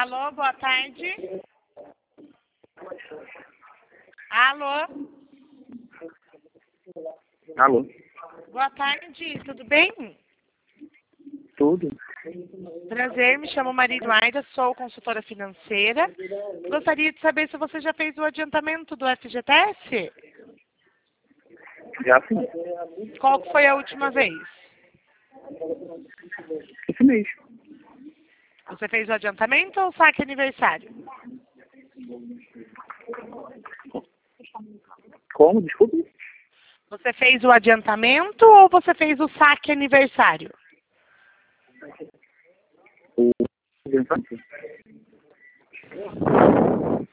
Alô, boa tarde. Alô, Alô? boa tarde, tudo bem? Tudo? Prazer, me chamo Maria Eduarda, sou consultora financeira. Gostaria de saber se você já fez o adiantamento do FGTS? Já sim. Qual que foi a última vez? Esse mês. Você fez o adiantamento ou saque aniversário? Como? Desculpe? Você fez o adiantamento ou você fez o saque aniversário? O adiantamento.